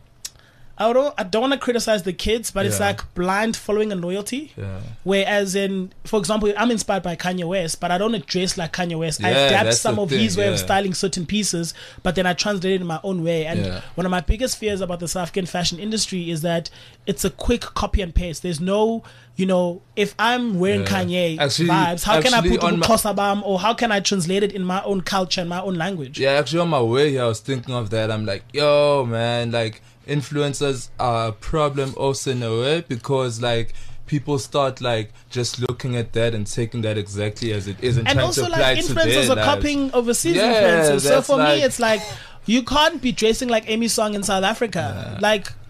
I don't I don't wanna criticize the kids, but it's
Yeah.
like blind following and loyalty.
Yeah.
Whereas in, for example, I'm inspired by Kanye West, but I don't dress like Kanye West. I
Yeah,
adapt
that's
some
the
of
thing,
his way of
yeah.
styling certain pieces, but then I translate it in my own way. And
Yeah.
one of my biggest fears about the South African fashion industry is that it's a quick copy and paste. There's no, you know, if I'm wearing
Yeah.
Kanye
Actually-
vibes, how can I
actually
put
on my-
Kosabam, or how can I translate it in my own culture and my own language?
Yeah, actually on my way here, I was thinking of that. I'm like, yo, man, like influencers are a problem also in a way, because like people start like just looking at that and taking that exactly as it is and,
And
trying
also,
to apply
like,
it to
influencers
their
are
lives.
copying overseas
Yeah,
influencers. So
that's
for
like-
me, it's like you can't be dressing like Amy Song in South Africa. Like,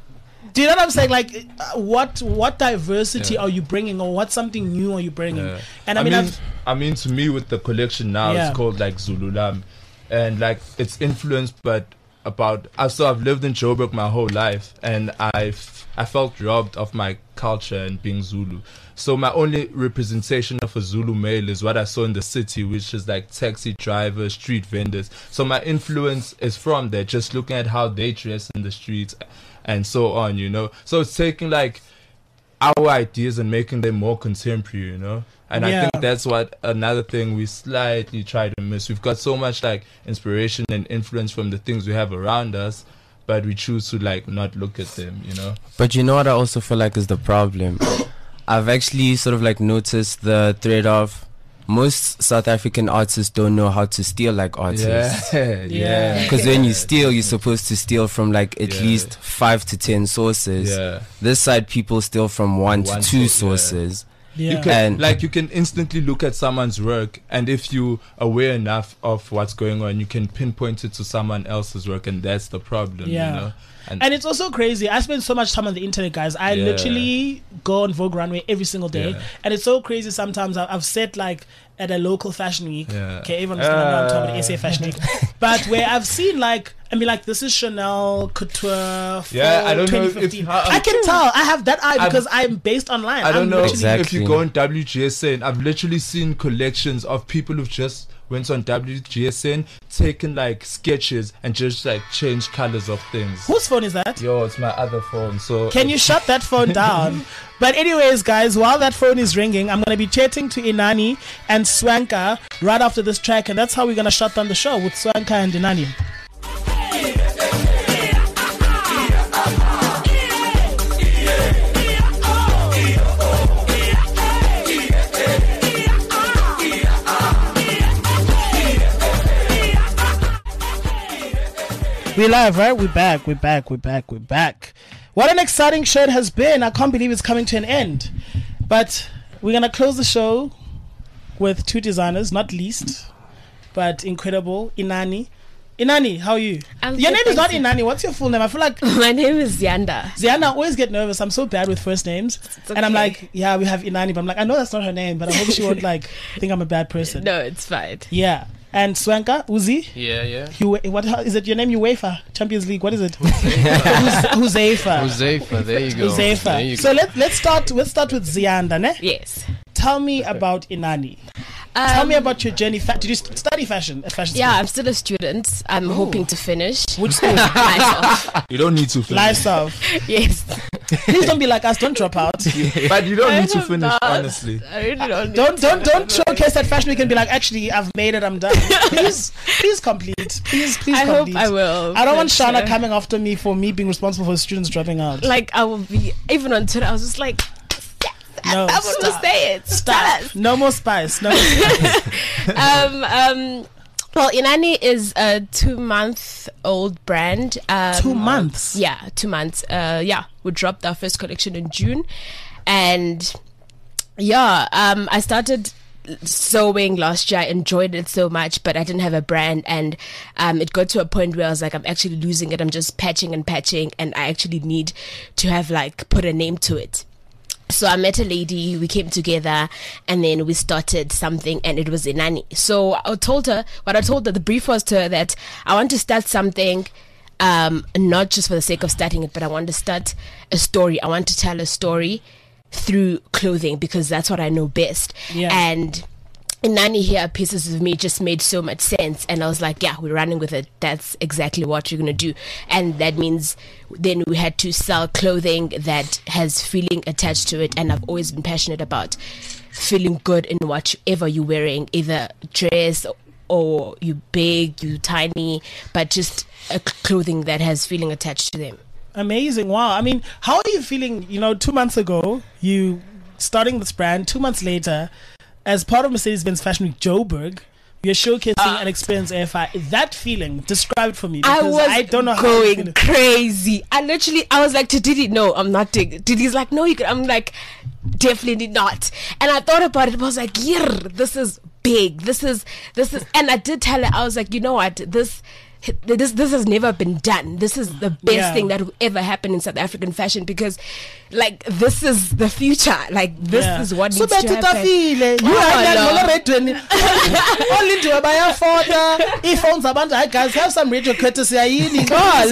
Do you know what I'm saying? Like, uh, what what diversity
Yeah.
are you bringing, or what something new are you bringing?
Yeah.
And I mean, I've,
I mean, to me, with the collection now,
Yeah.
it's called like Zululam, and like it's influenced, but about. I so I've lived in Joburg my whole life, and I've I felt robbed of my culture and being Zulu. So my only representation of a Zulu male is what I saw in the city, which is like taxi drivers, street vendors. So my influence is from there, just looking at how they dress in the streets and so on, you know. So it's taking like our ideas and making them more contemporary, you know. And
Yeah.
I think that's what another thing we slightly try to miss. We've got so much like inspiration and influence from the things we have around us, but we choose to like not look at them, you know.
But you know what I also feel like is the problem? I've actually sort of like noticed the thread of most South African artists don't know how to steal like artists.
Yeah, yeah.
Because when you steal, you're supposed to steal from like at
Yeah.
least five to ten sources.
Yeah.
This side, people steal from one,
One
to two
source,
sources.
You can,
And
like you can instantly look at someone's work, and if you aware enough of what's going on, you can pinpoint it to someone else's work, and that's the problem.
Yeah.
You know?
And, it's also crazy. I spend so much time on the internet, guys. I
Yeah.
literally go on Vogue Runway every single day.
Yeah.
And it's so crazy sometimes. I- I've set like at a local fashion week.
Yeah.
Okay, everyone's going to know I'm talking about
Uh.
S A Fashion Week. But where I've seen like, I mean, like, this is Chanel Couture for
Yeah, I don't know if-
twenty fifteen.
how-
I can tell. I have that eye
I've-
because I'm based online.
I don't
I'm
know
literally-
if you go on W G S N. I've literally seen collections of people who've just went on W G S N, taken like sketches and just like changed colors of things.
Whose phone is that?
Yo, it's my other phone. So
Can you shut that phone down? But anyways, guys, while that phone is ringing, I'm going to be chatting to Inani and Swanka right after this track. And that's how we're going to shut down the show, with Swanka and Inani. We're live, right? We're back, we're back, we're back, we're back. What an exciting show it has been. I can't believe it's coming to an end. But we're going to close the show with two designers, not least, but incredible, Inani. Inani, how are you?
I'm
your
good,
name is not
thanks.
Inani. What's your full name? I feel like...
My name is Zianda.
Zianda, I always get nervous. I'm so bad with first names. And I'm
okay.
like, yeah, we have Inani. But I'm like, I know that's not her name, but I hope she won't like think I'm a bad person.
No, it's fine.
Yeah. And Swanka, Uzi?
Yeah, yeah.
You, what is it? Your name UEFA Champions League. What is it? Huzaifa.
Huzaifa, there you go.
Huzaifa.
There you
So
go.
let let's start. Let's start with Zianda, ne?
Yes.
Tell me about Inani.
Um,
Tell me about your journey. Fa- did you st- study fashion at fashion
Yeah,
school?
I'm still a student. I'm hoping to finish.
Which school?
Myself.
You don't need to finish.
Lyself.
Yes.
Please don't be like us. Don't drop out.
But you don't
I
need to
am
finish,
not.
honestly.
I really don't. Need
Don't
to
don't don't
finish.
showcase that fashion week and be like, actually, I've made it. I'm done. Please, please complete. Please, please
I hope
complete.
I will,
I don't want
but,
Shana
uh,
coming after me for me being responsible for students dropping out.
Like I will be even on Twitter. I was just like,
No,
I want to
stop.
say it.
Stop. No more spice. No more spice.
um, um, well, Inani is a two-month-old brand. Um,
Two months?
Yeah, two months. Uh, yeah, we dropped our first collection in June, and yeah, um, I started sewing last year. I enjoyed it so much, but I didn't have a brand, and um, it got to a point where I was like, I'm actually losing it. I'm just patching and patching, and I actually need to have like put a name to it. So I met a lady, we came together, and then we started something, and it was Inani. So I told her, what I told her, the brief was to her that I want to start something, um, not just for the sake of starting it, but I want to start a story. I want to tell a story through clothing, because that's what I know best.
Yeah.
And Inani here, Pieces of Me, just made so much sense, and I was like, yeah, we're running with it. That's exactly what we're gonna do. And that means then we had to sell clothing that has feeling attached to it, and I've always been passionate about feeling good in whatever you're wearing, either dress or you big, you tiny, but just a clothing that has feeling attached to them.
Amazing. Wow. I mean, how are you feeling? You know, two months ago, you starting this brand. Two months later, as part of Mercedes-Benz Fashion Week Joburg, you're showcasing
Uh,
an Experience A F I. That feeling, describe it for me.
I
Because
was
I don't know how
going
I'm feeling.
crazy. I literally, I was like to Didi, no, I'm not doing it. Didi's like, no, you can. I'm like, definitely not. And I thought about it. I was like, yeah, this is big. This is, this is, and I did tell her, I was like, you know what, this, this this has never been done. This is the best
Yeah.
thing that will ever happen in South African fashion because, like, this is the future. Like, this
Yeah.
is what
So
needs to
better
happen.
tafile. You
Oh,
are
no.
not already. All into a buyer photo. If phones about I guys have some radio courtesy. I need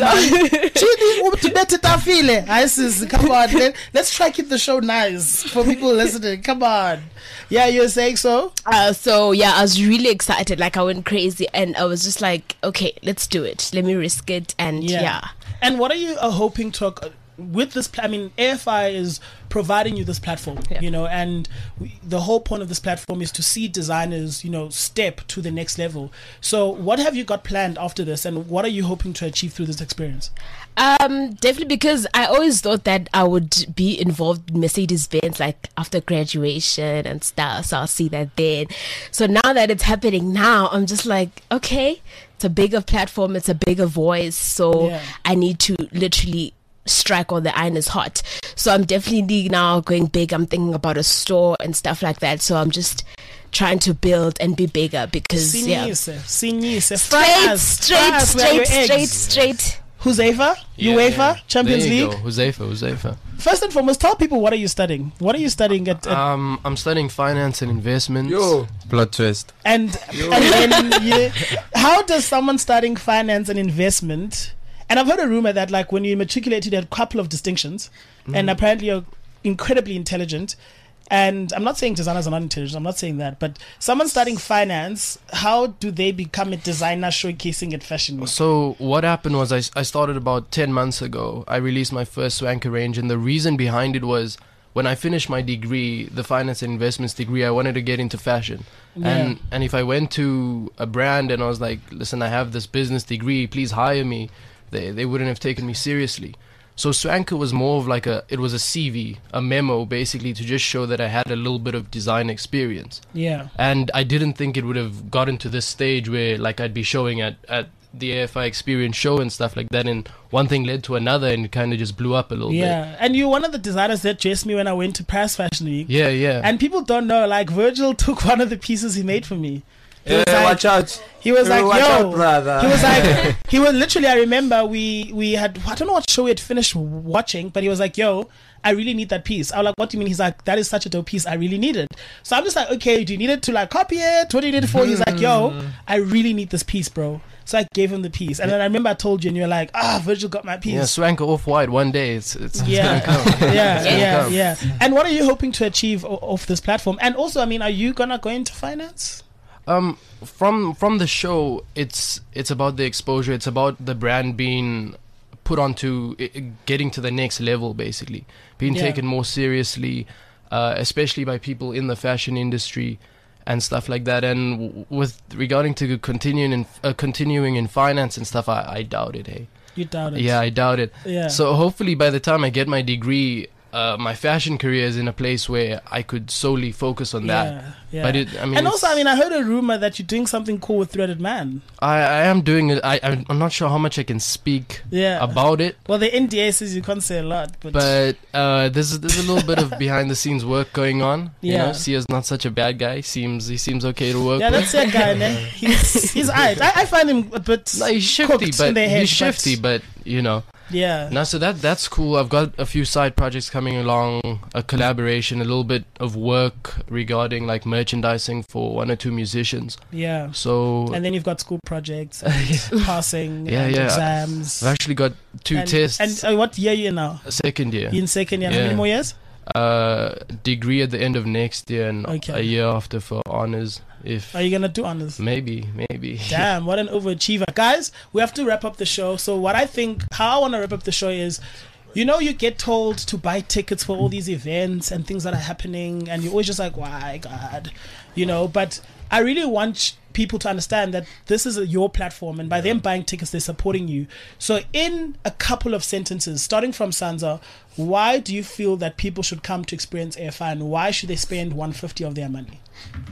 to better tafile. I says, come on, let, let's try keep the show nice for people listening. Come on. Yeah, you're saying so?
Uh, so yeah, I was really excited. Like I went crazy, and I was just like, okay, let's do it. Let me risk it, and yeah.
And what are you uh, hoping to uh, with this? Pl- I mean, A F I is providing you this platform, you know, and we, the whole point of this platform is to see designers, you know, step to the next level. So, what have you got planned after this, and what are you hoping to achieve through this experience?
Um, definitely because I always thought that I would be involved in Mercedes Benz like after graduation and stuff. So I'll see that then. So now that it's happening now, I'm just like, okay, it's a bigger platform, it's a bigger voice. So
Yeah.
I need to literally strike while the iron is hot. So I'm definitely now going big. I'm thinking about a store and stuff like that. So I'm just trying to build and be bigger because yeah.
Sinise, sinise,
Straight,
fries,
straight,
fries, where are your
straight, straight,
eggs?
straight.
Huzaifa, UEFA, Champions
there you
League.
Go. Huzaifa, Huzaifa.
First and foremost, tell people what are you studying? What are you studying at? at
Um, I'm studying finance and investments.
Yo,
plot twist.
And, and then you, how does someone studying finance and investment? And I've heard a rumor that like when you matriculated, you had a couple of distinctions,
Mm-hmm.
and apparently you're incredibly intelligent. And I'm not saying designers are not intelligent. I'm not saying that. But someone studying finance, how do they become a designer showcasing at Fashion Week?
So what happened was I, I started about ten months ago. I released my first Swanker range, and the reason behind it was when I finished my degree, the finance and investments degree, I wanted to get into fashion. And
Yeah.
and if I went to a brand and I was like, listen, I have this business degree, please hire me, they they wouldn't have taken me seriously. So Swanker was more of like a, it was a C V, a memo basically to just show that I had a little bit of design experience.
Yeah.
And I didn't think it would have gotten to this stage where like I'd be showing at, at the A F I Experience show and stuff like that. And one thing led to another and it kind of just blew up a little bit.
Yeah, and you're one of the designers that dressed me when I went to Paris Fashion Week.
Yeah, yeah.
And people don't know, like Virgil took one of the pieces he made for me. He was
Yeah,
like-
watch out.
He was
Yeah,
like,
watch
"Yo,"
out, brother.
he was like, he was literally. I remember we we had I don't know what show we had finished watching, but he was like, "Yo, I really need that piece." I was like, "What do you mean?" He's like, "That is such a dope piece. I really need it." So I'm just like, "Okay, do you need it to like copy it? What do you need it for?" He's like, "Yo, I really need this piece, bro." So I gave him the piece, and then I remember I told you, and you're like, "Ah, Virgil got my piece."
Yeah, Swanker off-white one day. It's, it's, it's
Yeah,
gonna come.
yeah,
It's gonna
yeah,
come.
yeah. And what are you hoping to achieve o- off this platform? And also, I mean, are you gonna go into finance?
Um, from from the show, it's it's about the exposure. It's about the brand being put onto i- i- getting to the next level, basically being
Yeah.
taken more seriously, uh, especially by people in the fashion industry and stuff like that. And w- with regarding to continuing in uh, continuing in finance and stuff, I, I doubt it. Hey,
You doubt it.
yeah, I doubt it.
Yeah.
So hopefully, by the time I get my degree, uh, my fashion career is in a place where I could solely focus on that.
Yeah, yeah.
But it, I mean,
and also,
it's-
I mean, I heard a rumor that you're doing something cool with Threaded Man.
I, I am doing it. I, I'm I'm not sure how much I can speak
Yeah.
about it,
Well, the N D A says you can't say a lot, but,
but uh, there's there's a little bit of behind the scenes work going on. You
Yeah.
know, Sia's not such a bad guy. Seems he seems okay to work
yeah,
with.
that's that guy, man. He's he's alright. I, I find him a bit
No, he's shifty,
cooked
but
in their head,
he's shifty, but, you know.
Yeah.
No, so that that's cool. I've got a few side projects coming along, a collaboration, a little bit of work regarding like merchandising for one or two musicians.
Yeah.
So
And then you've got school projects, passing,
yeah,
and
yeah.
exams.
I've actually got two
and,
tests.
And uh, what year are you in now?
Second year.
You're in second year. How many more years?
Uh, degree at the end of next year and
Okay.
a year after for honors. If
Are you gonna do honors?
maybe, maybe.
Damn, what an overachiever. Guys, we have to wrap up the show. So what I think, how I want to wrap up the show is, you know, you get told to buy tickets for all these events and things that are happening, and you're always just like, why, God? You know, but I really want people to understand that this is a, your platform, and by them buying tickets, they're supporting you. So in a couple of sentences, starting from Sansa, why do you feel that people should come to experience A F I, and why should they spend one hundred fifty of their money?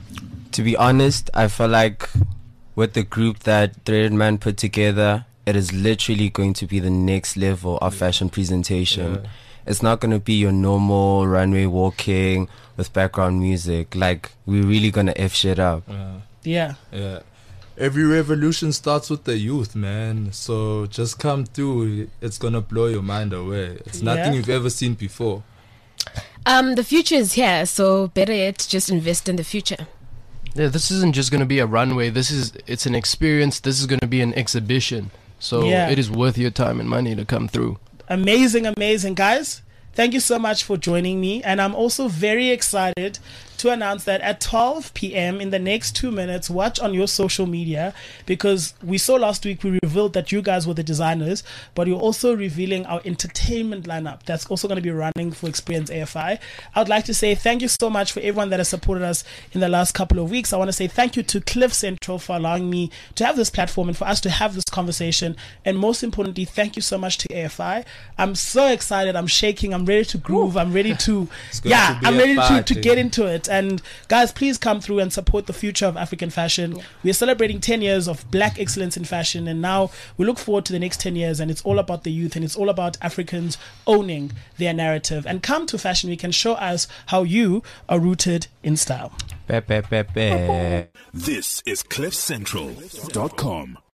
To be honest, I feel like with the group that Threaded Man put together, it is literally going to be the next level of fashion presentation.
Yeah.
It's not going to be your normal runway walking with background music. Like, we're really going to F shit up.
Uh,
Yeah.
yeah. every revolution starts with the youth, man. So just come through. It's gonna blow your mind away. It's nothing
Yeah.
you've ever seen before.
Um, the future is here, so better yet, just invest in the future.
Yeah, this isn't just going to be a runway. This is it's an experience. This is going to be an exhibition. So
Yeah.
it is worth your time and money to come through.
Amazing, amazing, guys. Thank you so much for joining me. And I'm also very excited to announce that at twelve p.m. in the next two minutes, watch on your social media, because we saw last week we revealed that you guys were the designers, but you're also revealing our entertainment lineup that's also going to be running for Experience A F I. I would like to say thank you so much for everyone that has supported us in the last couple of weeks. I want to say thank you to Cliff Central for allowing me to have this platform and for us to have this conversation. And most importantly, thank you so much to A F I. I'm so excited. I'm shaking. I'm ready to groove. I'm ready to,
going
yeah,
to be
I'm
a
ready to, to
party.
get into it. And guys, please come through and support the future of African fashion. We're celebrating ten years of black excellence in fashion, and now we look forward to the next ten years, and it's all about the youth, and it's all about Africans owning their narrative. And come to Fashion Week and show us how you are rooted in style.
Pe, pe, pe, pe.
This is cliff central dot com.